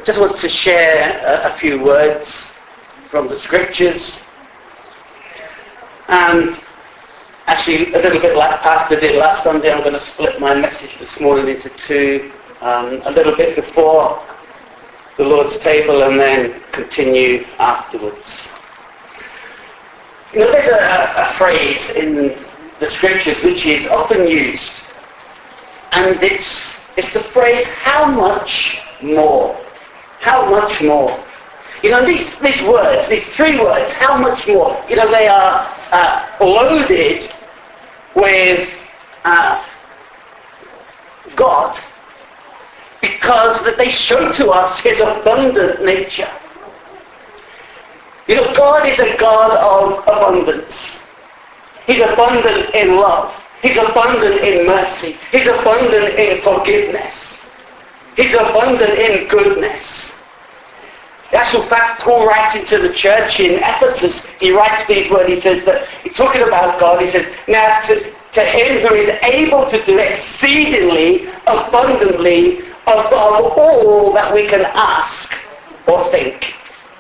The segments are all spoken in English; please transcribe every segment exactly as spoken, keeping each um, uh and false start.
just want to share a, a few words from the scriptures. And actually, a little bit like Pastor did last Sunday, I'm going to split my message this morning into two. Um, a little bit before the Lord's table and then continue afterwards. You know, there's a, a phrase in the scriptures which is often used, and it's it's the phrase, how much more? How much more? You know, these, these words, these three words, how much more? You know, they are uh, loaded with uh, God, because that they show to us his abundant nature. You know, God is a God of abundance. He's abundant in love. He's abundant in mercy. He's abundant in forgiveness. He's abundant in goodness. In actual fact, Paul writes into the church in Ephesus, he writes these words, he says that, he's talking about God, he says, now to, to him who is able to do exceedingly abundantly above all that we can ask or think.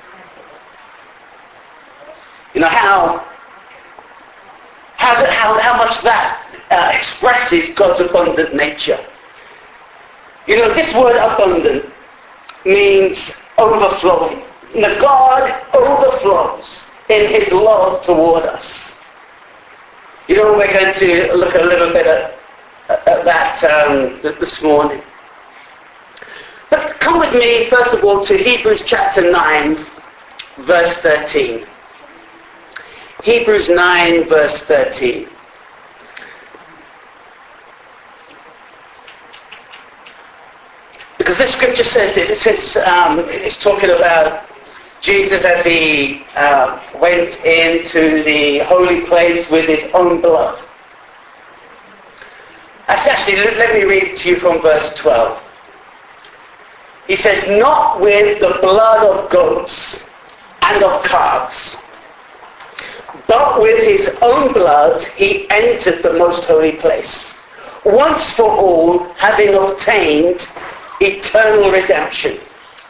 You know, how how how, how much that uh, expresses God's abundant nature. You know, this word abundant means overflowing. You know, God overflows in his love toward us. You know, we're going to look a little bit at, at that um, this morning. But come with me, first of all, to Hebrews chapter nine, verse thirteen. Hebrews nine, verse thirteen. Because this scripture says this, it says, um, it's talking about Jesus as he uh, went into the holy place with his own blood. Actually, let me read to you from verse twelve. He says, not with the blood of goats and of calves, but with his own blood he entered the most holy place, once for all, having obtained eternal redemption.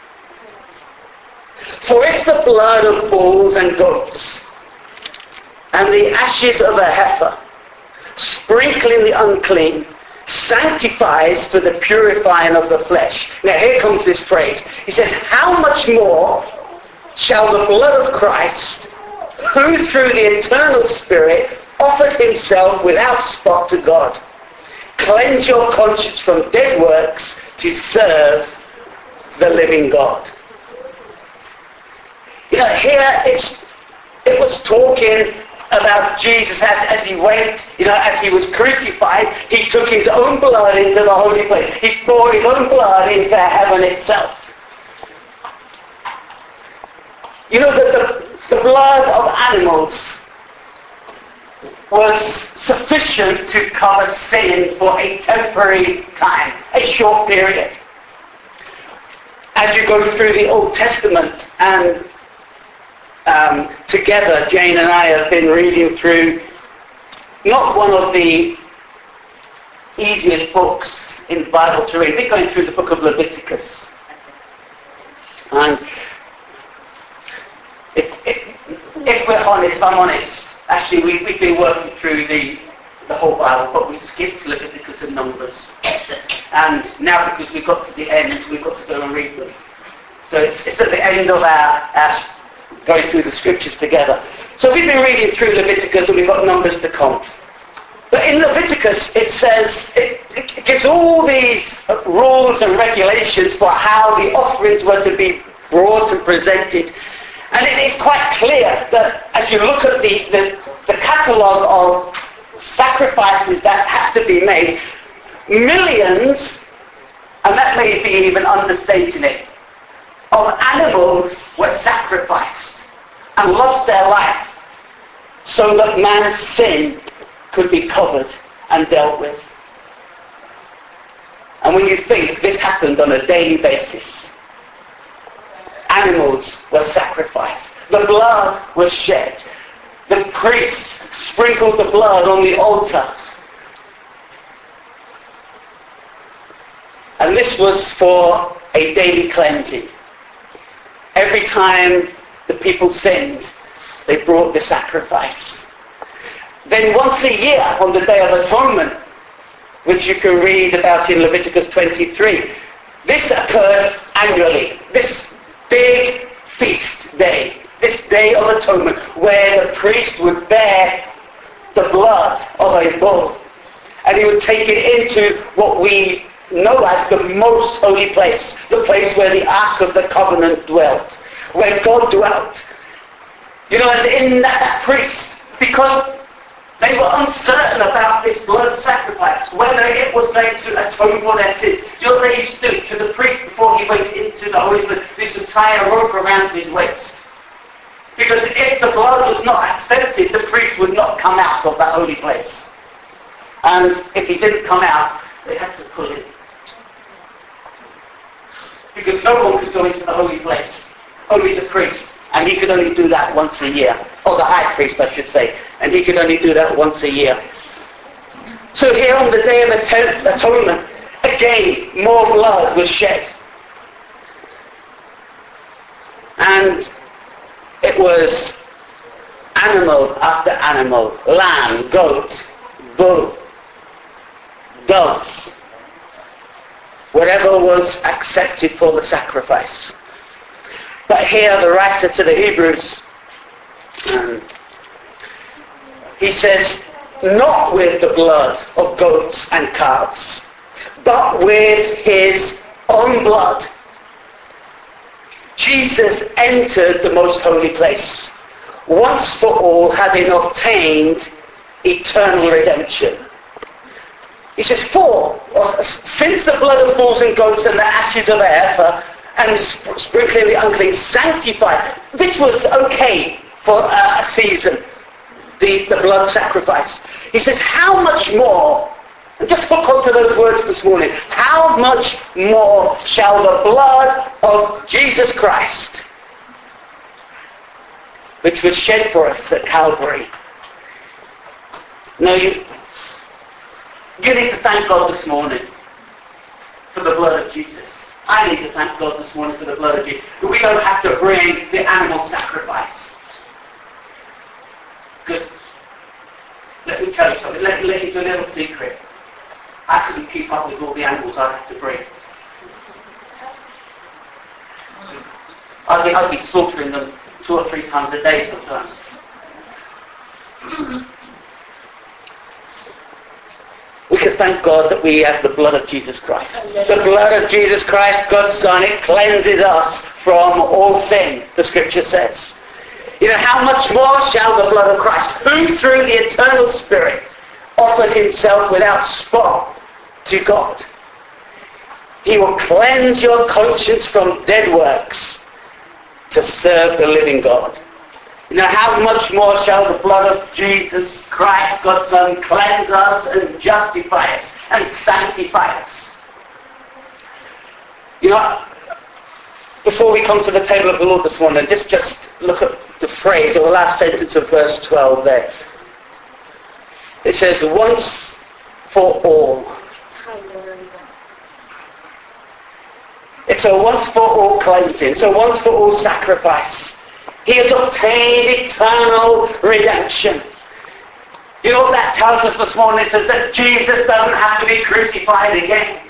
For if the blood of bulls and goats and the ashes of a heifer, sprinkling the unclean, sanctifies for the purifying of the flesh. Now here comes this phrase. He says, how much more shall the blood of Christ, who through the eternal Spirit offered himself without spot to God, cleanse your conscience from dead works to serve the living God. You know, here it's it was talking about Jesus as, as he went, you know, as he was crucified, he took his own blood into the holy place. He poured his own blood into heaven itself. You know, the, the, the blood of animals was sufficient to cover sin for a temporary time, a short period. As you go through the Old Testament, and um, together Jane and I have been reading through not one of the easiest books in the Bible to read. We're going through the book of Leviticus. And if, if, if we're honest, I'm honest, actually, we, we've been working through the, the whole Bible, but we skipped Leviticus and Numbers. And now, because we've got to the end, we've got to go and read them. So it's, it's at the end of our, our going through the scriptures together. So we've been reading through Leviticus, and we've got Numbers to come. But in Leviticus, it says, it, it gives all these rules and regulations for how the offerings were to be brought and presented. And it is quite clear that as you look at the, the, the catalogue of sacrifices that had to be made, millions, and that may be even understating it, of animals were sacrificed and lost their life so that man's sin could be covered and dealt with. And when you think this happened on a daily basis, animals were sacrificed. The blood was shed. The priests sprinkled the blood on the altar. And this was for a daily cleansing. Every time the people sinned, they brought the sacrifice. Then once a year, on the Day of Atonement, which you can read about in Leviticus twenty-three, this occurred annually. This big feast day, this Day of Atonement, where the priest would bear the blood of a bull, and he would take it into what we know as the most holy place, the place where the Ark of the Covenant dwelt, where God dwelt. You know, and in that, that priest, because they were uncertain about this blood sacrifice, whether it was going to atone for their sins. Do you know what they used to do to the priest before he went into the holy place? They used to tie a rope around his waist. Because if the blood was not accepted, the priest would not come out of that holy place. And if he didn't come out, they had to pull him. Because no one could go into the holy place. Only the priest. And he could only do that once a year. Or the high priest, I should say. And he could only do that once a year. So here on the Day of Atonement, again, more blood was shed. And it was animal after animal. Lamb, goat, bull, doves. Whatever was accepted for the sacrifice. But here the writer to the Hebrews, um, he says, not with the blood of goats and calves, but with his own blood. Jesus entered the most holy place, once for all, having obtained eternal redemption. He says, for, or, since the blood of bulls and goats and the ashes of a heifer and sprinkling the unclean sanctified. This was okay for a season, the, the blood sacrifice. He says, how much more, and just hook onto those words this morning, how much more shall the blood of Jesus Christ, which was shed for us at Calvary. Now you, you need to thank God this morning for the blood of Jesus. I need to thank God this morning for the blood of Jesus. We don't have to bring the animal sacrifice. Because, let me tell you something, let me let you do a little secret. I couldn't keep up with all the animals I'd have to bring. I'd be, I'd be slaughtering them two or three times a day sometimes. We can thank God that we have the blood of Jesus Christ. The blood of Jesus Christ, God's Son, it cleanses us from all sin, the Scripture says. You know, how much more shall the blood of Christ, who through the eternal Spirit offered himself without spot to God. He will cleanse your conscience from dead works to serve the living God. You know, how much more shall the blood of Jesus Christ, God's Son, cleanse us and justify us and sanctify us? You know, before we come to the table of the Lord this morning, just, just look at the phrase, or the last sentence of verse twelve there. It says, once for all. It's a once for all cleansing. It's a once for all sacrifice. He has obtained eternal redemption. You know what that tells us this morning? It says that Jesus doesn't have to be crucified again.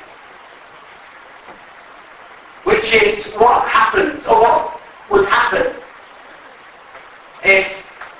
Which is what happens, or what would happen if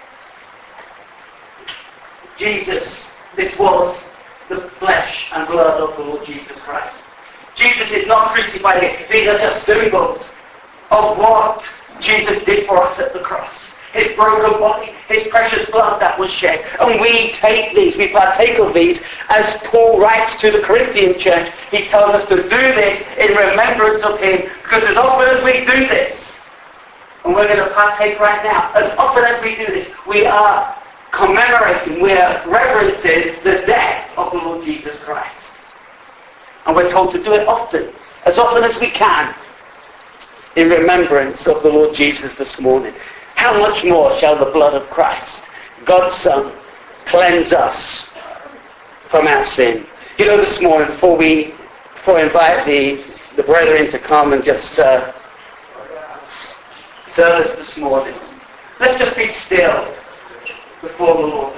Jesus, this was the flesh and blood of the Lord Jesus Christ. Jesus is not crucified again. These are just symbols of what Jesus did for us at the cross. His broken body, his precious blood that was shed. And we take these, we partake of these, as Paul writes to the Corinthian church. He tells us to do this in remembrance of him, because as often as we do this, and we're going to partake right now, as often as we do this, we are commemorating, we are reverencing the death of the Lord Jesus Christ. And we're told to do it often, as often as we can, in remembrance of the Lord Jesus this morning. How much more shall the blood of Christ, God's Son, cleanse us from our sin? You know, this morning, before we before I invite the, the brethren to come and just uh, serve us this morning. Let's just be still before the Lord.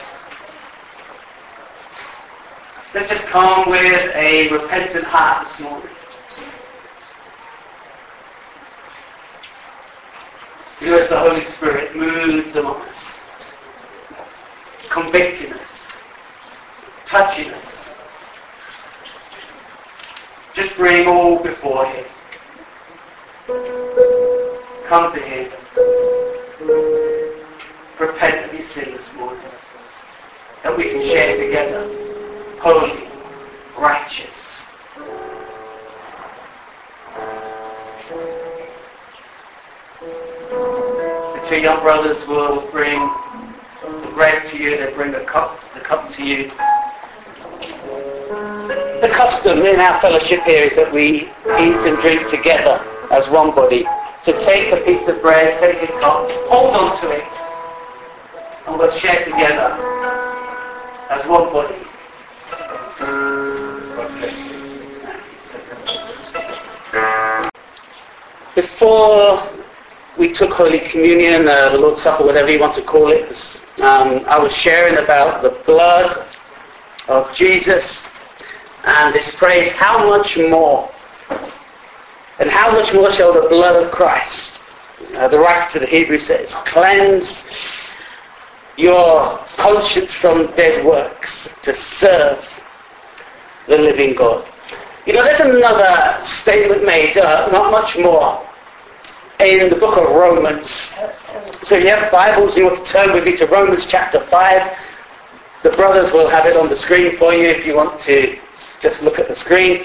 Let's just come with a repentant heart this morning. You know, as the Holy Spirit moves among us, convicting us, touching us, just bring all before Him. Come to Him. Repent of your sin this morning. That we can share together. Holy, righteous. The two young brothers will bring the bread to you. They bring the cup, the cup to you. The custom in our fellowship here is that we eat and drink together as one body. So take a piece of bread, take a cup, hold on to it, and we'll share together as one body. Before we took Holy Communion, uh, the Lord's Supper, whatever you want to call it, um, I was sharing about the blood of Jesus and this phrase, how much more? And how much more shall the blood of Christ, uh, the writer to the Hebrews says, cleanse your conscience from dead works to serve the living God. You know, there's another statement made, uh, not much more, in the book of Romans. So if you have Bibles, you want to turn with me to Romans chapter five. The brothers will have it on the screen for you if you want to just look at the screen.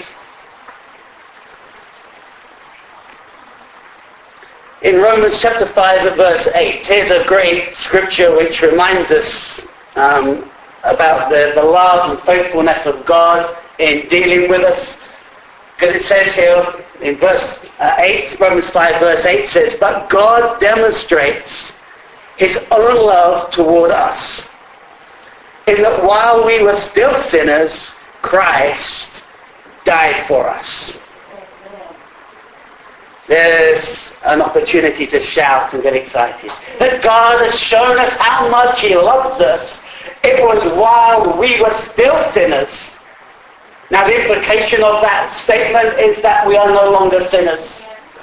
In Romans chapter five at verse eight, here's a great scripture which reminds us um, about the, the love and faithfulness of God in dealing with us. Because it says here in verse uh, eight, Romans five verse eight says, but God demonstrates His own love toward us, in that while we were still sinners, Christ died for us. There's an opportunity to shout and get excited. That God has shown us how much He loves us. It was while we were still sinners. Now the implication of that statement is that we are no longer sinners.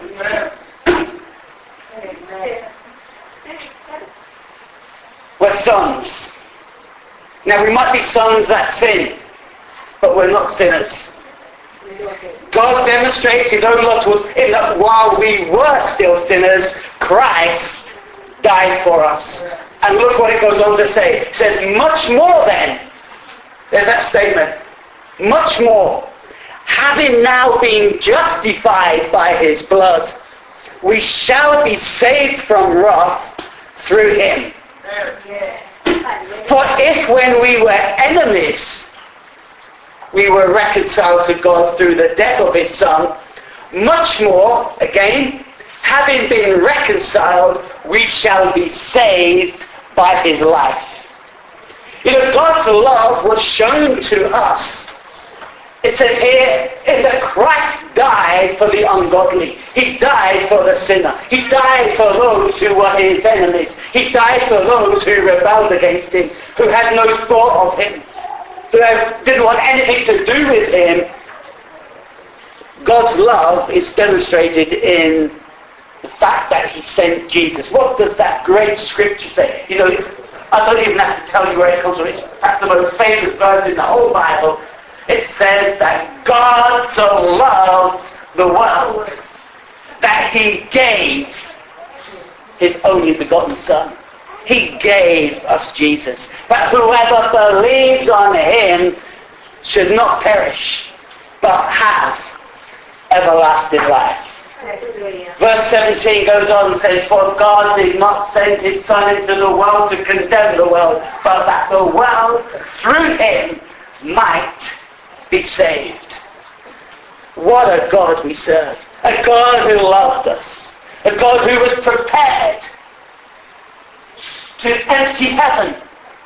We're sons. Now we might be sons that sin, but we're not sinners. God demonstrates His own love to us in that while we were still sinners, Christ died for us. And look what it goes on to say. It says, much more then, there's that statement, much more, having now been justified by His blood, we shall be saved from wrath through Him. For if when we were enemies, we were reconciled to God through the death of His Son, much more, again, having been reconciled, we shall be saved by His life. You know, God's love was shown to us. It says here, in that Christ died for the ungodly. He died for the sinner. He died for those who were His enemies. He died for those who rebelled against Him, who had no thought of Him, who didn't want anything to do with Him. God's love is demonstrated in the fact that He sent Jesus. What does that great scripture say? You know, I don't even have to tell you where it comes from. It's perhaps the most famous verse in the whole Bible. It says that God so loved the world that He gave His only begotten Son. He gave us Jesus. But whoever believes on Him should not perish, but have everlasting life. Verse seventeen goes on and says, for God did not send His Son into the world to condemn the world, but that the world through Him might be saved. What a God we serve. A God who loved us. A God who was prepared to empty heaven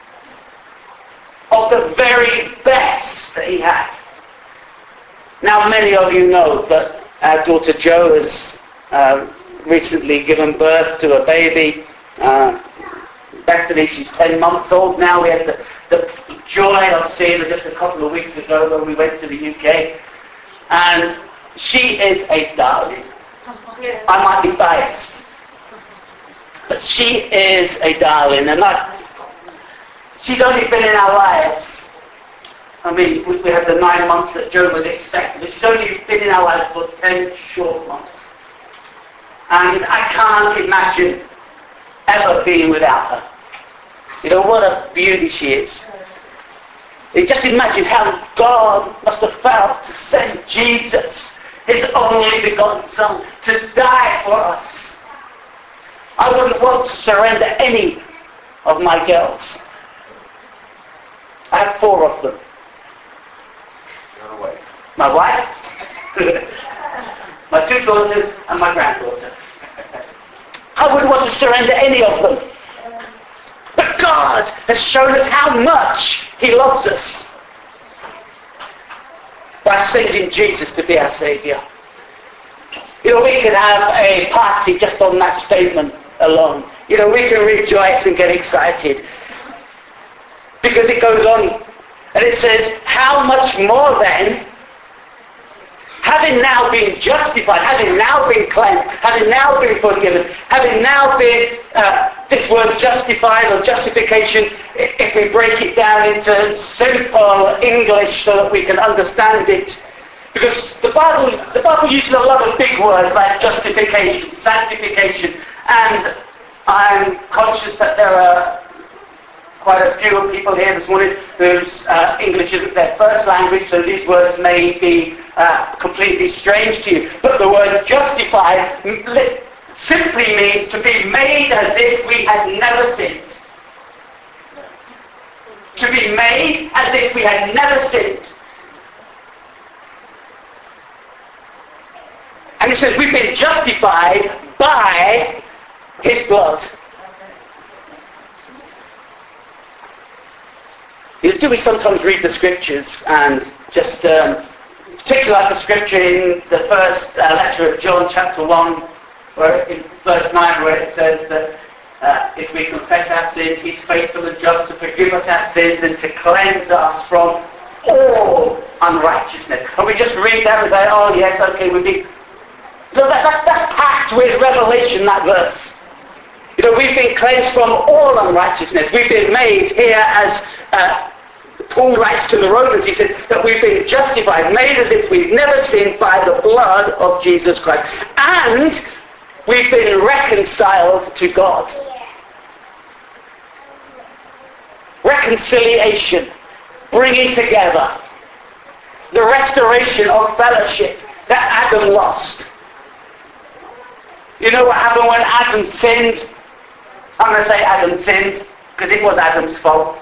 of the very best that He had. Now many of you know that our daughter Jo has uh, recently given birth to a baby. Uh, Bethany, she's ten months old now. We had the, the joy of seeing her just a couple of weeks ago when we went to the U K. And she is a darling. I might be biased, but she is a darling. And I, she's only been in our lives. I mean, we, we had the nine months that Joe was expecting, but she's only been in our lives for ten short months. And I can't imagine ever being without her. You know, what a beauty she is. You just imagine how God must have felt to send Jesus, his only begotten Son, to die for us. I wouldn't want to surrender any of my girls. I have four of them. My wife, my two daughters, and my granddaughter. I wouldn't want to surrender any of them. But God has shown us how much he loves us by sending Jesus to be our Saviour. You know, we could have a party just on that statement alone. You know, we can rejoice and get excited. Because it goes on and it says, how much more then, having now been justified, having now been cleansed, having now been forgiven, having now been, uh, this word justified or justification, if we break it down into simple English so that we can understand it, because the Bible, the Bible uses a lot of big words like justification, sanctification, and I'm conscious that there are quite a few people here this morning whose uh, English isn't their first language, so these words may be uh, completely strange to you. But the word justified simply means to be made as if we had never sinned. To be made as if we had never sinned. And it says we've been justified by his blood. Do we sometimes read the scriptures and just, um, particularly like the scripture in the first uh, letter of John, chapter one, where in verse nine, where it says that uh, if we confess our sins, he's faithful and just to forgive us our sins and to cleanse us from all unrighteousness. And we just read that and say, oh yes, okay, we've been... No, that, that's, that's packed with revelation, that verse. You know, we've been cleansed from all unrighteousness. We've been made here as... Uh, Paul writes to the Romans, he said that we've been justified, made as if we've never sinned by the blood of Jesus Christ. And we've been reconciled to God. Reconciliation, bringing together, the restoration of fellowship that Adam lost. You know what happened when Adam sinned? I'm going to say Adam sinned because it was Adam's fault.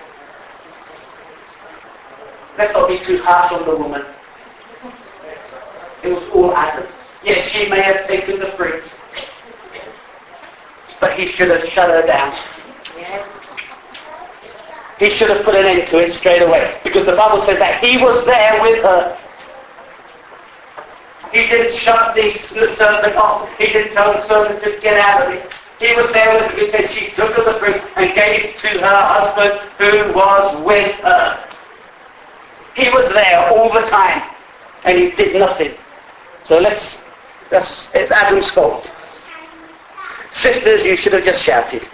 Let's not be too harsh on the woman. It was all Adam. Yes, she may have taken the fruit, but he should have shut her down. He should have put an end to it straight away, because the Bible says that he was there with her. He didn't shut the servant off. He didn't tell the servant to get out of it. He was there with her because it says she took of the fruit and gave it to her husband who was with her. He was there all the time, and he did nothing. So let's, that's, it's Adam's fault. Sisters, you should have just shouted.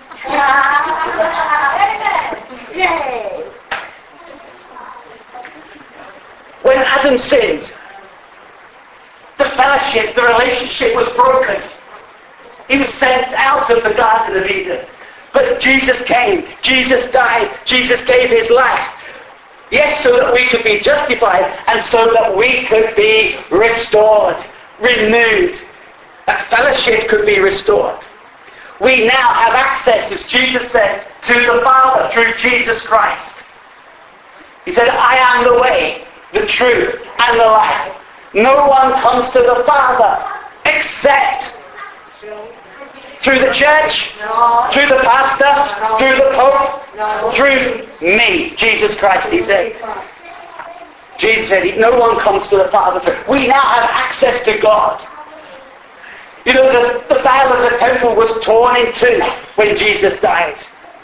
When Adam sinned, the fellowship, the relationship was broken. He was sent out of the Garden of Eden. But Jesus came, Jesus died, Jesus gave his life. Yes, so that we could be justified and so that we could be restored, renewed. That fellowship could be restored. We now have access, as Jesus said, to the Father through Jesus Christ. He said, I am the way, the truth, and the life. No one comes to the Father except through the church, through the pastor, through the pope, through me, Jesus Christ, he said. Jesus said, no one comes to the Father through. We now have access to God. You know, the, the veil of the temple was torn in two when Jesus died.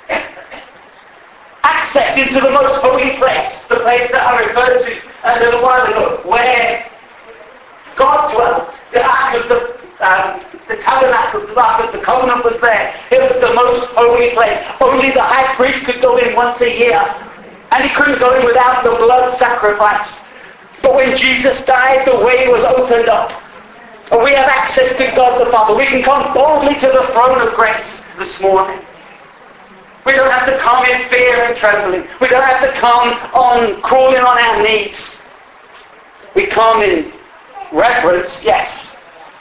Access into the most holy place, the place that I referred to a little while ago, where God dwelt. The ark of the, um, the tabernacle, the ark of the covenant was there. It was the most holy place. Only the high priest could go in once a year. And he couldn't go in without the blood sacrifice. But when Jesus died, the way was opened up. And we have access to God the Father. We can come boldly to the throne of grace this morning. We don't have to come in fear and trembling. We don't have to come on crawling on our knees. We come in reverence, yes.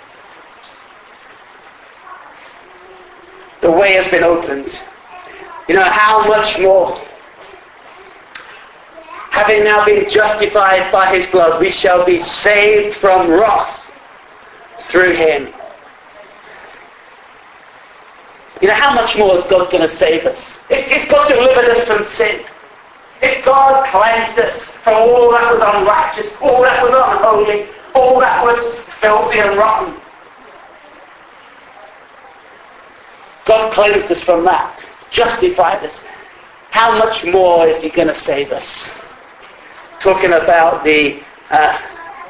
The way has been opened. You know, how much more? Having now been justified by his blood, we shall be saved from wrath through him. You know, how much more is God going to save us? If, if God delivered us from sin, if God cleansed us from all that was unrighteous, all that was unholy, all that was filthy and rotten, God cleansed us from that, justified us. How much more is he going to save us? Talking about the uh,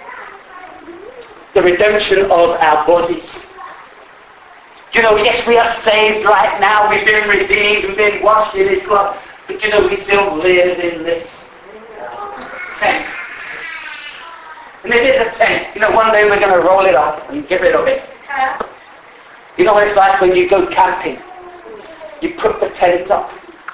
the redemption of our bodies. You know, yes, we are saved right now. We've been redeemed. We've been washed in his blood. But you know, we still live in this tent. And it is a tent. You know, one day we're going to roll it up and get rid of it. You know what it's like when you go camping? You put the tent up.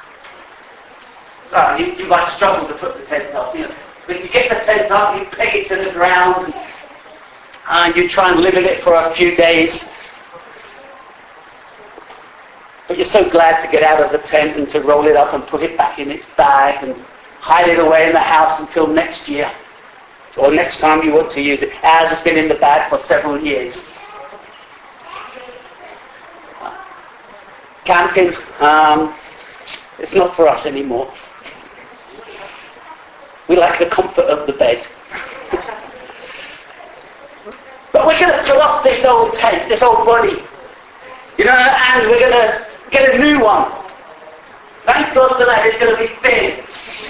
Oh, you, you might struggle to put the tent up. You know, but you get the tent up, you peg it to the ground, and, and you try and live in it for a few days. But you're so glad to get out of the tent and to roll it up and put it back in its bag and hide it away in the house until next year. Or next time you want to use it. Ours has been in the bag for several years. Camping, um, it's not for us anymore. We like the comfort of the bed. But we're going to put off this old tent, this old body. You know, and we're going to get a new one. Thank God for that. It's going to be thin.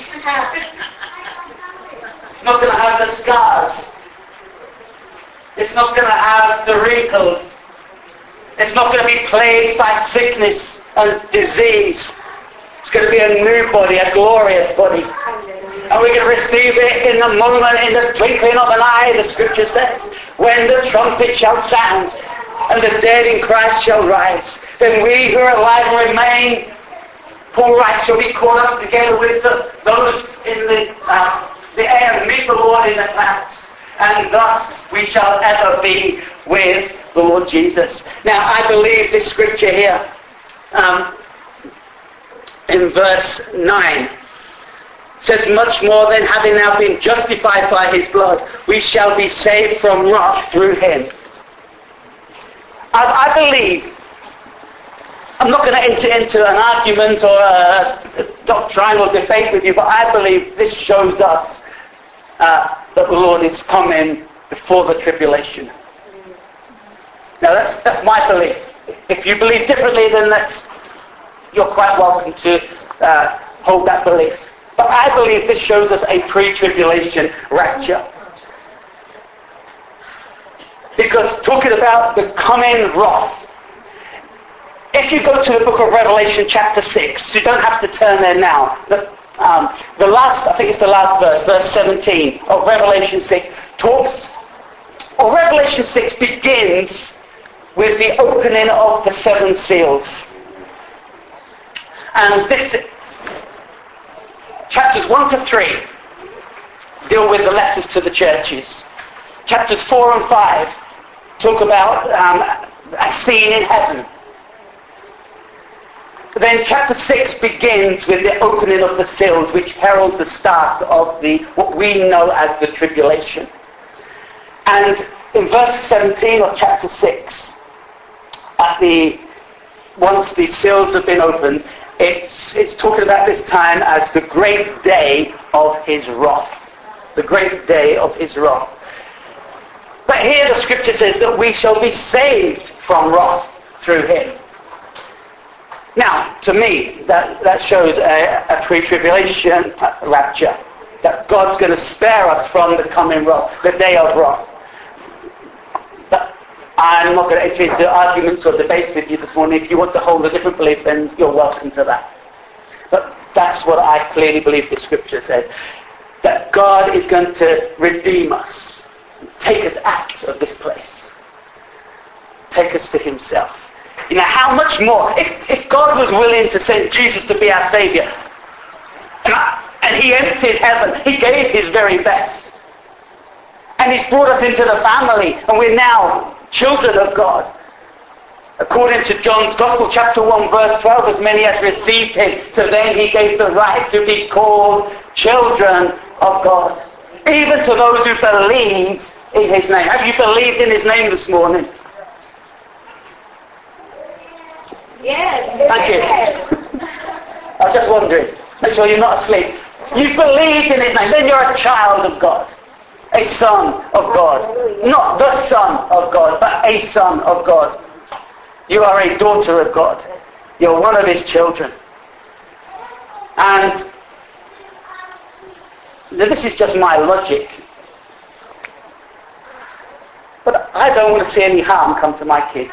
It's not going to have the scars. It's not going to have the wrinkles. It's not going to be plagued by sickness and disease. It's going to be a new body, a glorious body. And we're going to receive it in the moment, in the twinkling of an eye, the scripture says, when the trumpet shall sound and the dead in Christ shall rise. Then we who are alive and remain, Paul writes, shall be caught up together with the, those in the, uh, the air and meet the Lord in the clouds. And thus we shall ever be with the Lord Jesus. Now I believe this scripture here, um, in verse nine, says, much more than having now been justified by his blood, we shall be saved from wrath through him. I, I believe, I'm not going to enter into an argument or a, a doctrinal debate with you, but I believe this shows us uh, that the Lord is coming before the tribulation. Now that's, that's my belief. If you believe differently, then that's, you're quite welcome to uh, hold that belief. But I believe this shows us a pre-tribulation rapture. Because talking about the coming wrath, if you go to the book of Revelation chapter six, you don't have to turn there now. The, um, the last, I think it's the last verse, verse seventeen of Revelation six, talks, or Revelation six begins with the opening of the seven seals. And this, chapters one to three deal with the letters to the churches. Chapters four and five talk about um, a scene in heaven. Then chapter six begins with the opening of the seals, which herald the start of the what we know as the tribulation. And in verse seventeen of chapter six, at the once the seals have been opened, it's it's talking about this time as the great day of his wrath. The great day of his wrath. But here the scripture says that we shall be saved from wrath through him. Now, to me, that, that shows a, a pre-tribulation rapture, that God's going to spare us from the coming wrath, the day of wrath. But I'm not going to enter into arguments or debates with you this morning. If you want to hold a different belief, then you're welcome to that. But that's what I clearly believe the scripture says, that God is going to redeem us, take us out of this place, take us to himself. You know, how much more, if, if God was willing to send Jesus to be our Saviour, and, I, and he emptied heaven, he gave his very best, and he's brought us into the family, and we're now children of God. According to John's Gospel, chapter one, verse twelve, as many as received him, to them he gave the right to be called children of God. Even to those who believe in his name. Have you believed in his name this morning? Yes. Thank you. I was just wondering. Make sure you're not asleep. You've believed in his name. Then you're a child of God. A son of God. Not the son of God, but a son of God. You are a daughter of God. You're one of his children. And this is just my logic. But I don't want to see any harm come to my kids.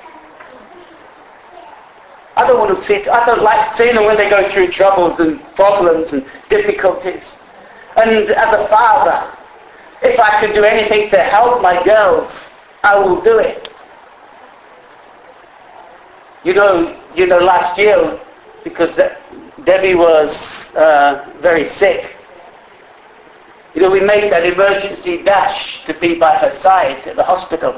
I don't want to see, I don't like seeing them when they go through troubles and problems and difficulties. And as a father, if I can do anything to help my girls, I will do it. You know, you know, last year, because Debbie was uh, very sick, you know, we made that emergency dash to be by her side at the hospital.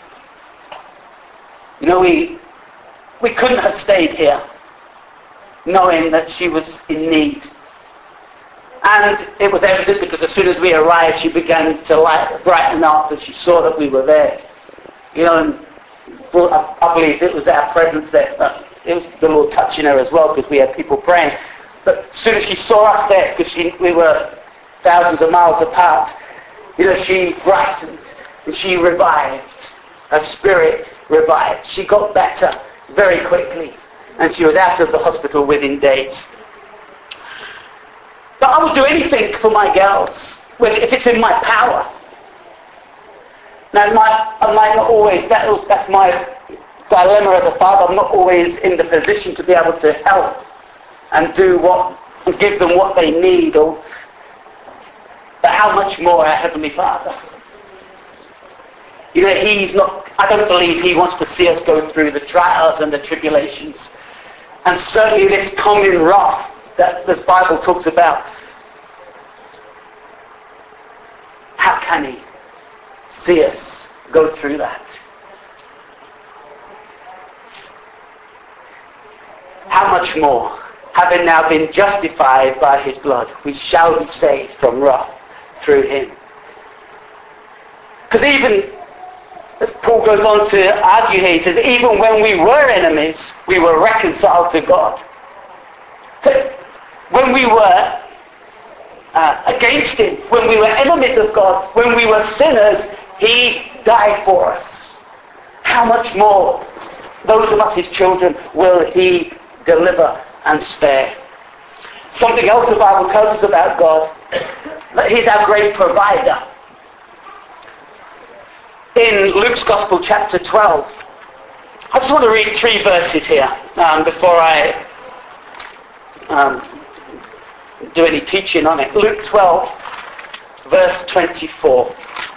You know, we we couldn't have stayed here, knowing that she was in need. And it was evident because as soon as we arrived, she began to light, brighten up, and she saw that we were there. You know, and I, I believe it was our presence there. But it was the Lord touching her as well, because we had people praying. But as soon as she saw us there, because she, we were thousands of miles apart, you know, she brightened and she revived. Her spirit revived. She got better very quickly, and she was out of the hospital within days. But I would do anything for my girls, if it's in my power. Now, my, I might not always, that was, that's my dilemma as a father. I'm not always in the position to be able to help and do what, and give them what they need. Or, but how much more our Heavenly Father? You know, he's not, I don't believe he wants to see us go through the trials and the tribulations. And certainly this coming wrath that this Bible talks about. How can he see us go through that? How much more, having now been justified by his blood, we shall be saved from wrath through him. Because even as Paul goes on to argue here, he says, even when we were enemies, we were reconciled to God. So when we were uh, against him, when we were enemies of God, when we were sinners, he died for us. How much more, those of us his children, will he deliver and spare? Something else the Bible tells us about God, that he's our great provider. In Luke's Gospel, chapter twelve, I just want to read three verses here um, before I um, do any teaching on it. Luke twelve, verse twenty-four.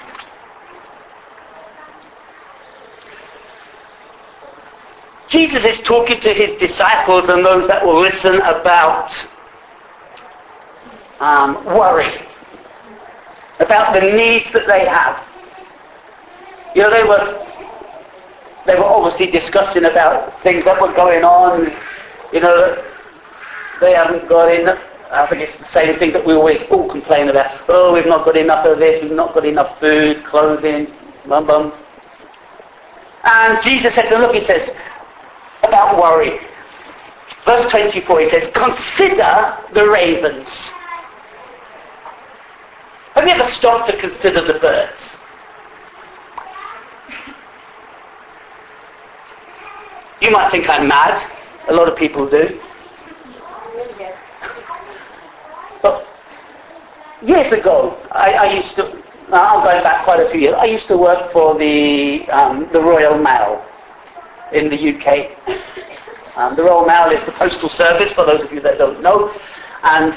Jesus is talking to his disciples and those that will listen about um, worry, about the needs that they have. You know, they were they were obviously discussing about things that were going on. You know, they haven't got enough. I think it's the same things that we always all complain about. Oh, we've not got enough of this. We've not got enough food, clothing, bum bum. And Jesus said to them, look, he says about worry. Verse twenty-four, he says, consider the ravens. Have you ever stopped to consider the birds? You might think I'm mad. A lot of people do. But years ago, I, I used to, I'm going back quite a few years, I used to work for the, um, the Royal Mail in the U K. Um, the Royal Mail is the postal service, for those of you that don't know. And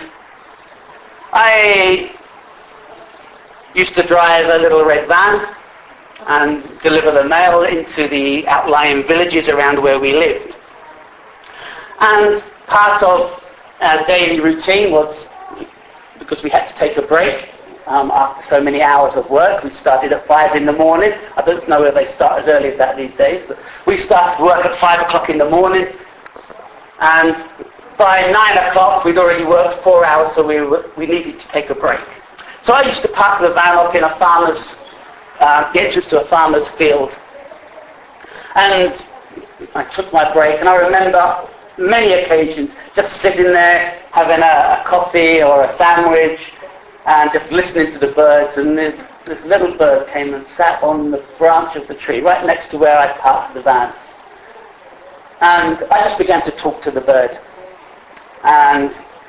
I used to drive a little red van and deliver the mail into the outlying villages around where we lived. And part of our daily routine was, because we had to take a break um, after so many hours of work. We started at five in the morning. I don't know whether they start as early as that these days, but we started work at five o'clock in the morning. And by nine o'clock, we'd already worked four hours, so we were, we needed to take a break. So I used to park the van up in a farmer's, uh, the entrance to a farmer's field. And I took my break, and I remember many occasions just sitting there having a, a coffee or a sandwich and just listening to the birds. And this, this little bird came and sat on the branch of the tree right next to where I parked the van. And I just began to talk to the bird. And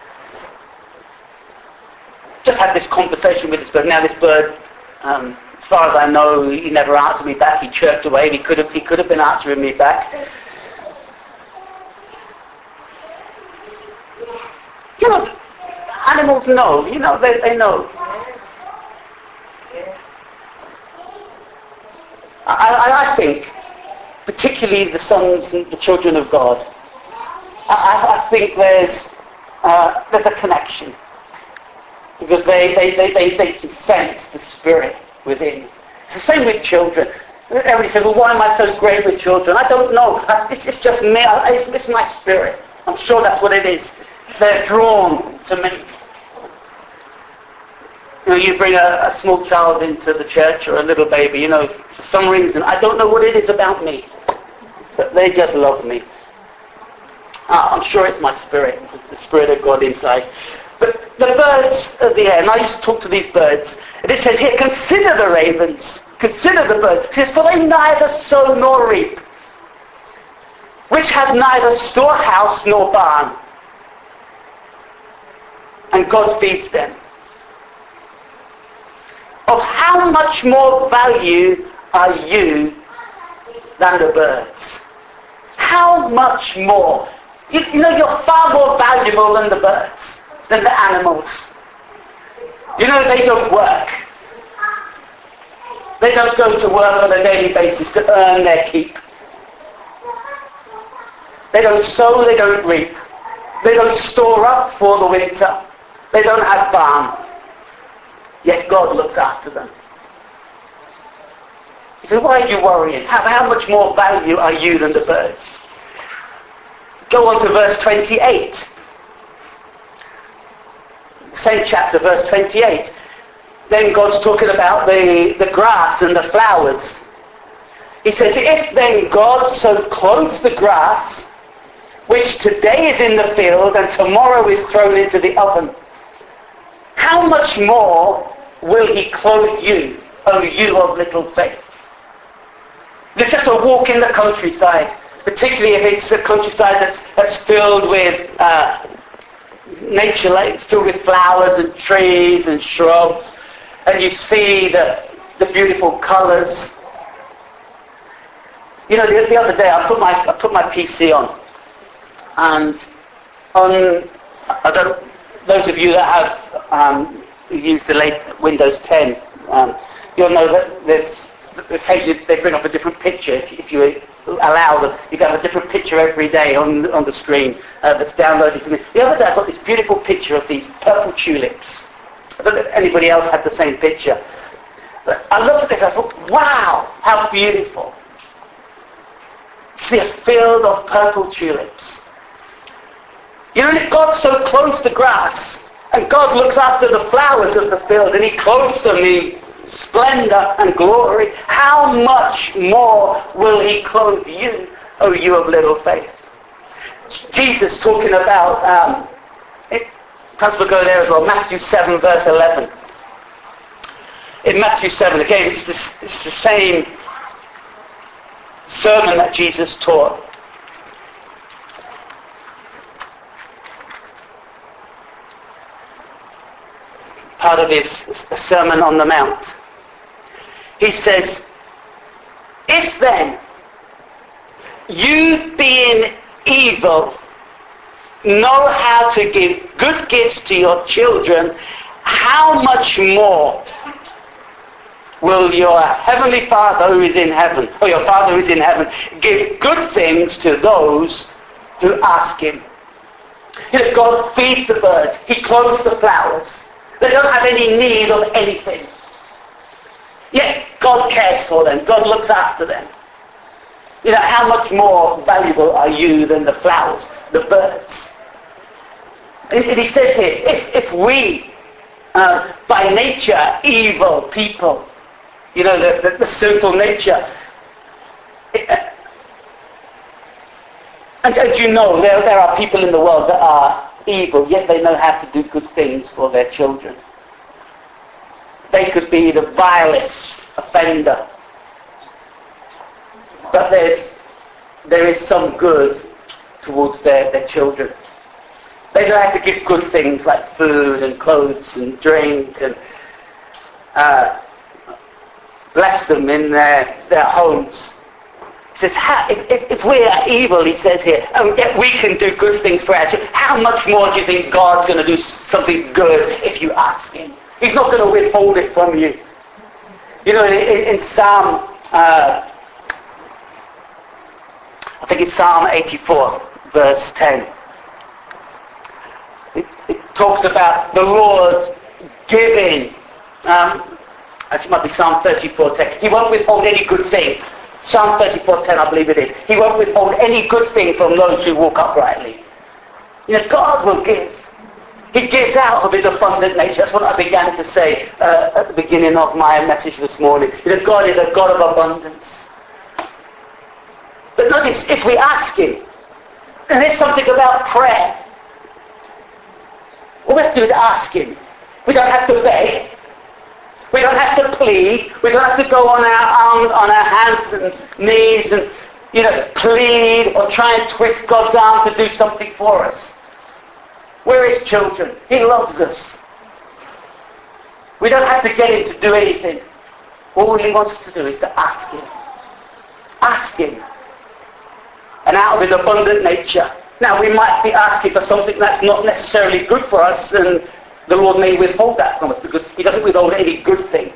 just had this conversation with this bird. Now this bird, um, as far as I know, he never answered me back. He chirped away. He could have, he could have been answering me back. You know, animals know. You know, they, they know. I, I, I think, particularly the sons and the children of God, I, I think there's uh, there's a connection. Because they, they, they, they, they can sense the spirit within. It's the same with children. Everybody says, well, why am I so great with children? I don't know. It's, it's just me. It's, it's my spirit. I'm sure that's what it is. They're drawn to me. You know, you bring a, a small child into the church or a little baby, you know, for some reason, I don't know what it is about me, but they just love me. Uh, I'm sure it's my spirit, the spirit of God inside. But the birds of the air, and I used to talk to these birds, and it says here, consider the ravens, consider the birds. It says, for they neither sow nor reap, which have neither storehouse nor barn, and God feeds them. Of how much more value are you than the birds? How much more? You, you know, you're far more valuable than the birds, than the animals. You know, they don't work. They don't go to work on a daily basis to earn their keep. They don't sow, they don't reap. They don't store up for the winter. They don't have barn. Yet God looks after them. He says, why are you worrying? How, how much more value are you than the birds? Go on to verse twenty-eight. Same chapter, verse twenty-eight. Then God's talking about the, the grass and the flowers. He says, if then God so clothes the grass, which today is in the field and tomorrow is thrown into the oven, how much more will he clothe you, O you of little faith? You're just a walk in the countryside, particularly if it's a countryside that's, that's filled with uh, nature, like it's filled with flowers and trees and shrubs, and you see the, the beautiful colours. You know, the, the other day I put my I put my P C on, and on I don't. Those of you that have um, used the late Windows ten, um, you'll know that there's occasionally they bring up a different picture. If, if you allow them, you can have a different picture every day on on the screen uh, that's downloaded from me. The other day I got this beautiful picture of these purple tulips. I don't know if anybody else had the same picture. But I looked at this and I thought, wow, how beautiful. See a field of purple tulips. You know, if God so clothes the grass, and God looks after the flowers of the field, and he clothes them in splendor and glory, how much more will he clothe you, O you of little faith? Jesus talking about, um, it, perhaps we'll go there as well, Matthew seven verse eleven. In Matthew seven, again, it's, this, it's the same sermon that Jesus taught. part of his Sermon on the Mount. He says, if then, you being evil, know how to give good gifts to your children, how much more will your heavenly Father who is in heaven, or your Father who is in heaven, give good things to those who ask him? You know, God feeds the birds. He clothes the flowers. They don't have any need of anything. Yet God cares for them. God looks after them. You know, how much more valuable are you than the flowers, the birds? And he says here, if, if we, uh, by nature, evil people, you know, the, the, the sinful nature, it, and as you know, there, there are people in the world that are evil, yet they know how to do good things for their children. They could be the vilest offender, but there's, there is some good towards their, their children. They know how to give good things like food and clothes and drink and uh, bless them in their, their homes. He says, how, if, if, if we are evil, he says here, and yet we can do good things for our children, how much more do you think God's going to do something good if you ask him? He's not going to withhold it from you. You know, in, in Psalm, uh, I think it's Psalm eighty-four, verse ten. It, it talks about the Lord giving, um, it might be Psalm thirty-four ten. He won't withhold any good thing. Psalm thirty-four ten, I believe it is. He won't withhold any good thing from those who walk uprightly. You know, God will give. He gives out of his abundant nature. That's what I began to say uh, at the beginning of my message this morning. You know, God is a God of abundance. But notice, if we ask him, and there's something about prayer. All we have to do is ask him. We don't have to beg. We don't have to plead. We don't have to go on our arms, on our hands and knees and, you know, plead or try and twist God's arm to do something for us. We're his children. He loves us. We don't have to get him to do anything. All he wants us to do is to ask him. Ask him. And out of his abundant nature. Now, we might be asking for something that's not necessarily good for us, and the Lord may withhold that from us because he doesn't withhold any good thing.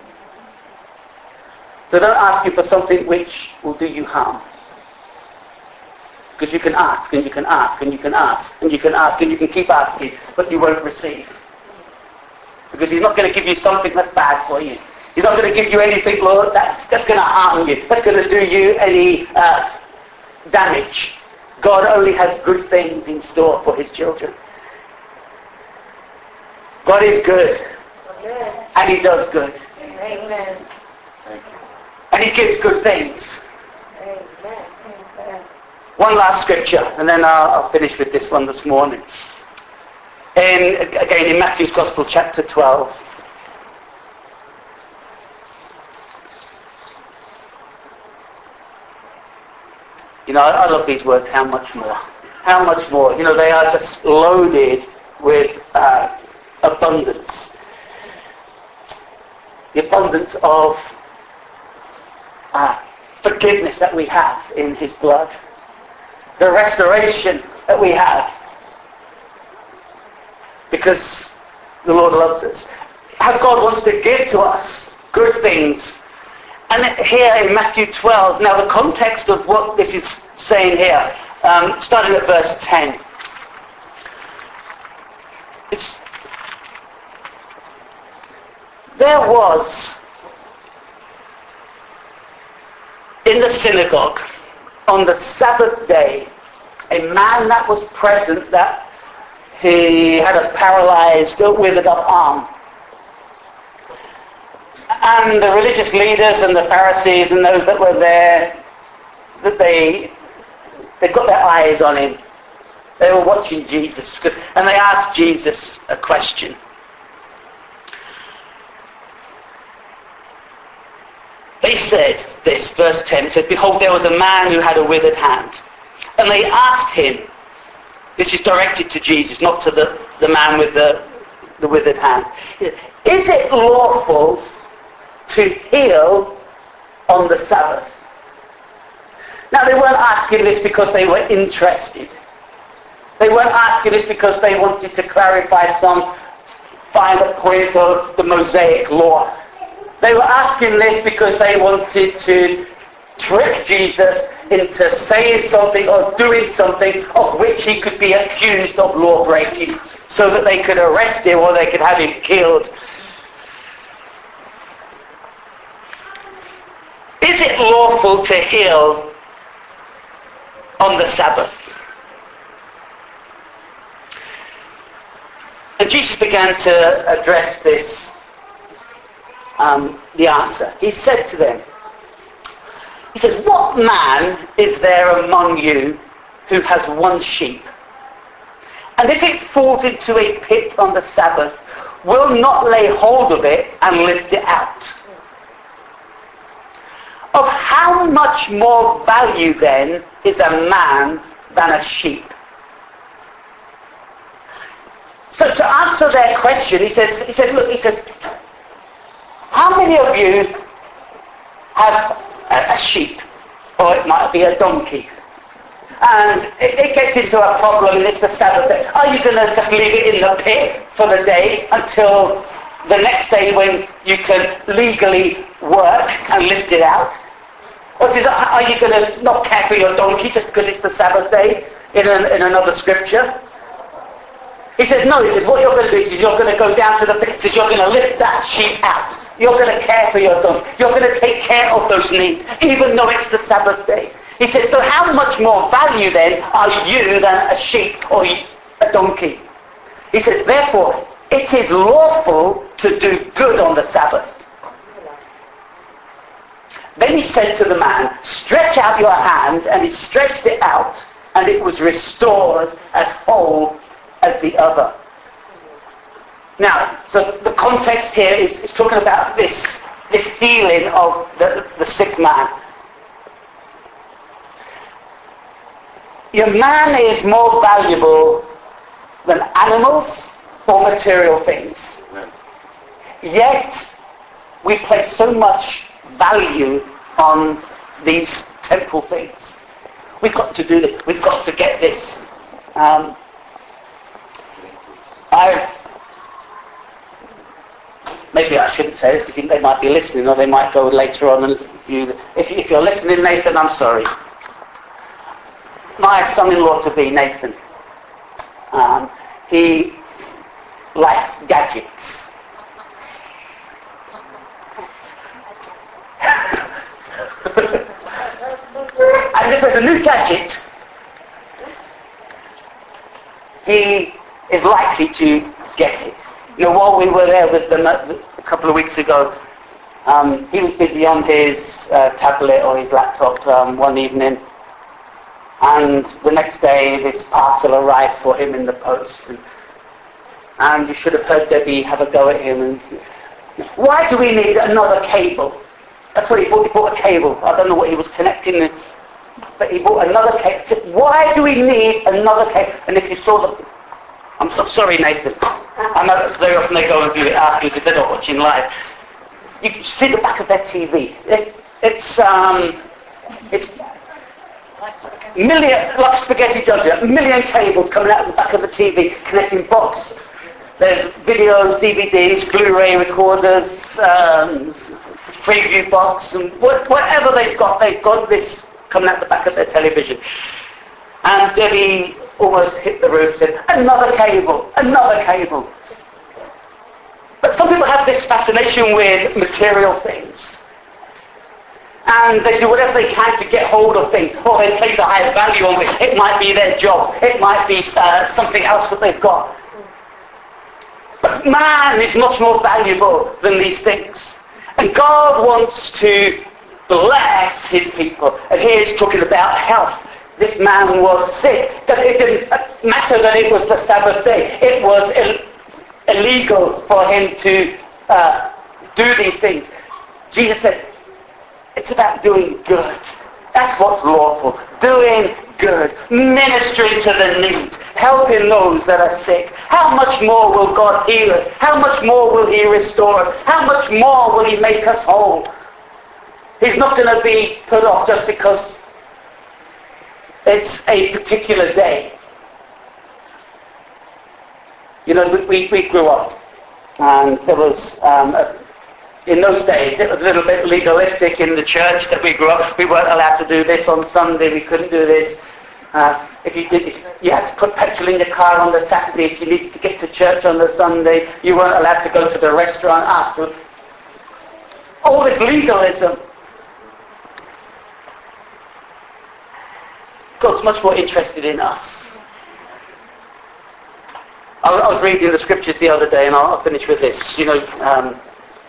So don't ask him for something which will do you harm. Because you can ask and you can ask and you can ask and you can ask and you can keep asking, but you won't receive. Because he's not going to give you something that's bad for you. He's not going to give you anything, Lord, that's, that's going to harm you. That's going to do you any uh, damage. God only has good things in store for his children. God is good. Amen. And he does good. Amen. And he gives good things. Amen. Amen. One last scripture, and then I'll, I'll finish with this one this morning. In, again, in Matthew's Gospel, chapter twelve. You know, I, I love these words, how much more. How much more. You know, they are just loaded with uh, abundance. The abundance of uh, forgiveness that we have in his blood. The restoration that we have because the Lord loves us. How God wants to give to us good things. And here in Matthew twelve, now the context of what this is saying here, um, starting at verse ten. It's, there was in the synagogue on the Sabbath day a man that was present that he had a paralyzed, withered up arm. And the religious leaders and the Pharisees and those that were there, that they they got their eyes on him. They were watching Jesus, and they asked Jesus a question. They said this, verse ten, it says, "Behold, there was a man who had a withered hand." And they asked him, this is directed to Jesus, not to the, the man with the the withered hand. Is it lawful to heal on the Sabbath? Now, they weren't asking this because they were interested. They weren't asking this because they wanted to clarify some final point of the Mosaic law. They were asking this because they wanted to trick Jesus into saying something or doing something of which he could be accused of law breaking, so that they could arrest him or they could have him killed. Is it lawful to heal on the Sabbath? And Jesus began to address this, um, the answer. He said to them, he says, what man is there among you who has one sheep? And if it falls into a pit on the Sabbath, will not lay hold of it and lift it out? Of how much more value then is a man than a sheep? So to answer their question, he says, he says, look, he says, how many of you have a, a sheep? Or it might be a donkey. And it, it gets into a problem, and it's the Sabbath day. Are you going to just leave it in the pit for the day until the next day when you can legally work and lift it out? Or says, are you going to not care for your donkey just because it's the Sabbath day in, an, in another scripture? He says, no, he says, what you're going to do is you're going to go down to the pit, he says, you're going to lift that sheep out. You're going to care for your donkey. You're going to take care of those needs, even though it's the Sabbath day. He says, so how much more value then are you than a sheep or a donkey? He says, therefore, it is lawful to do good on the Sabbath. Then he said to the man, stretch out your hand, and he stretched it out, and it was restored as whole as the other. Now, so the context here is, is talking about this, this healing of the, the sick man. Your man is more valuable than animals or material things. Yet, we place so much value on these temporal things. We've got to do this. We've got to get this. Um, I've, maybe I shouldn't say this because they might be listening, or they might go later on and view. If, if you're listening, Nathan, I'm sorry. My son-in-law to be, Nathan, um, he likes gadgets. And if there's a new gadget, he is likely to get it. You know, while we were there with them a, a couple of weeks ago, um, he was busy on his uh, tablet or his laptop um, one evening, and the next day this parcel arrived for him in the post, and, and you should have heard Debbie have a go at him and say, why do we need another cable? That's what he bought. He bought a cable. I don't know what he was connecting, but he bought another cable. He said, why do we need another cable? And if you saw the... I'm so sorry, Nathan. I know very often they go and view it afterwards if they're not watching live. You can see the back of their T V. It, it's, um... It's... Million, like spaghetti junction, a million cables coming out of the back of the T V, connecting box. There's videos, D V Ds, Blu-ray recorders, um, preview box, and what, whatever they've got, they've got this coming out the back of their television. And Debbie almost hit the roof, said, another cable, another cable. But some people have this fascination with material things. And they do whatever they can to get hold of things, or they place a higher value on it. It might be their job, it might be uh, something else that they've got. But man is much more valuable than these things. And God wants to bless his people. And here he's talking about health. This man was sick. It didn't matter that it was the Sabbath day. It was Ill- illegal for him to uh, do these things. Jesus said, it's about doing good. That's what's lawful. Doing good. Ministering to the needs. helping those that are sick, how much more will God heal us? How much more will he restore us? How much more will he make us whole? He's not going to be put off just because it's a particular day. You know, we, we, we grew up, and there was, um, a, in those days, it was a little bit legalistic in the church that we grew up. We weren't allowed to do this on Sunday. We couldn't do this. Uh, if you did, you had to put petrol in your car on the Saturday. If you needed to get to church on the Sunday, you weren't allowed to go to the restaurant after. All this legalism. God's much more interested in us. I, I was reading the scriptures the other day, and I'll, I'll finish with this. You know, um,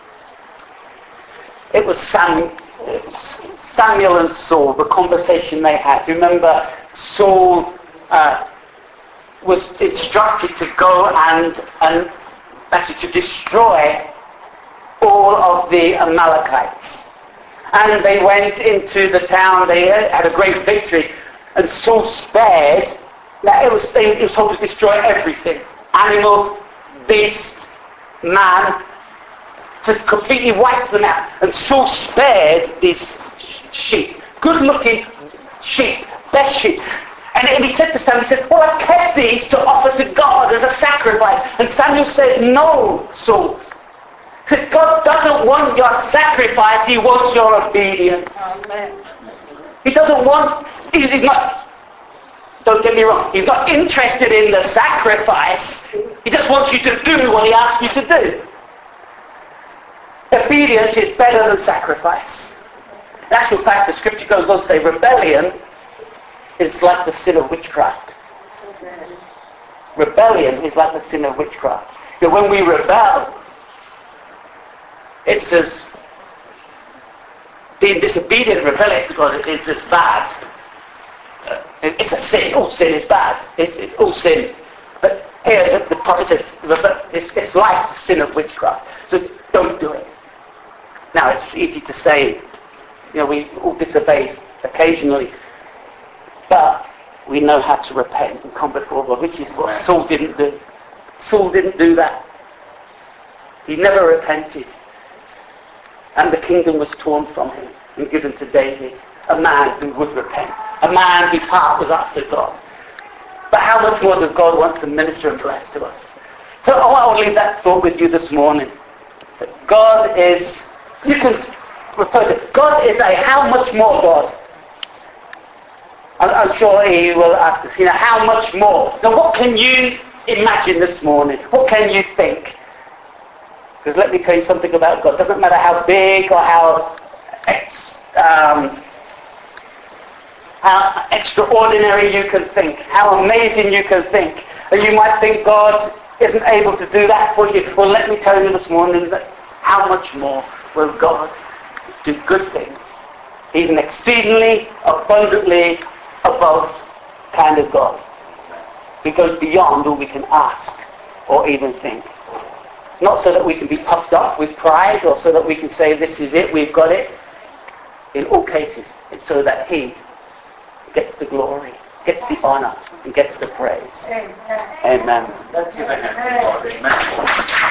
it was Sam, it was Samuel and Saul, the conversation they had. Do you remember Saul uh, was instructed to go and, and actually to destroy all of the Amalekites. And they went into the town, they had a great victory, and Saul spared, now it was, it was told to destroy everything. Animal, beast, man, to completely wipe them out. And Saul spared these sheep, good-looking sheep, best sheep. And, and he said to Samuel, he said, well, I kept these to offer to God as a sacrifice. And Samuel said, no, Saul. He said, God doesn't want your sacrifice, he wants your obedience. Amen. He doesn't want, he's, he's not, don't get me wrong, he's not interested in the sacrifice. He just wants you to do what he asks you to do. Obedience is better than sacrifice. In actual fact, the scripture goes on to say rebellion is like the sin of witchcraft. Rebellion is like the sin of witchcraft. You know, when we rebel, it's as being disobedient and rebellious to God is as bad. It's a sin. All sin is bad. It's, it's all sin. But here the, the prophet says it's, it's like the sin of witchcraft. So don't do it. Now it's easy to say, you know, we all disobey occasionally, but we know how to repent and come before God, which is what Saul didn't do. Saul didn't do that. He never repented. And the kingdom was torn from him and given to David, a man who would repent, a man whose heart was after God. But how much more does God want to minister and bless to us? So I want to leave that thought with you this morning. That God is, you can refer to, God is a how much more God. I'm, I'm sure he will ask us, you know, how much more? Now what can you imagine this morning? What can you think? Because let me tell you something about God. It doesn't matter how big or how, ex, um, how extraordinary you can think, how amazing you can think. And you might think God isn't able to do that for you. Well, let me tell you this morning that how much more will God do good things. He's an exceedingly, abundantly, above kind of God. He goes beyond all we can ask or even think. Not so that we can be puffed up with pride or so that we can say, this is it, we've got it. In all cases, it's so that he gets the glory, gets the honor, and gets the praise. Amen. Amen. Let's give a hand to God. Amen.